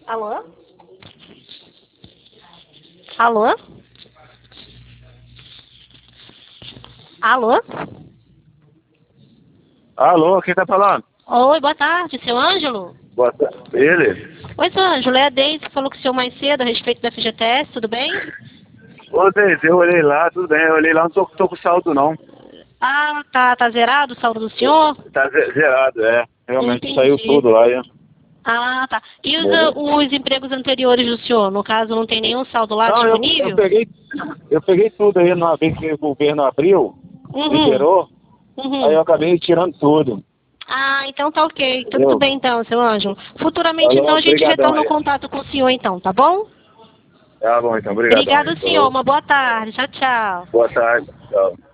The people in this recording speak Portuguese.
Alô? Alô? Alô? Alô, quem tá falando? Oi, boa tarde, seu Ângelo? Boa tarde. Ele? Oi, seu Ângelo, é a Deise que falou com o senhor mais cedo a respeito da FGTS, tudo bem? Ô, Deise, eu olhei lá, tudo bem, eu olhei lá, não tô com saldo não. Ah, tá zerado o saldo do senhor? Tá zerado, é. Realmente saiu Entendi. tudo lá, é. Ah, tá. E os empregos anteriores do senhor? No caso, não tem nenhum saldo lá Não, eu disponível? peguei tudo aí na vez que o governo abriu, Uhum, liberou, aí uhum. eu acabei tirando tudo. Ah, então tá ok. Tudo Entendeu? bem então, seu Ângelo. Futuramente, então, Falou, a gente brigadão retorna o aí. contato com o senhor, então, tá bom? Tá bom, então, brigadão aí. Obrigado, senhor. Falou. Uma boa tarde. Tchau, tchau. Boa tarde. Tchau.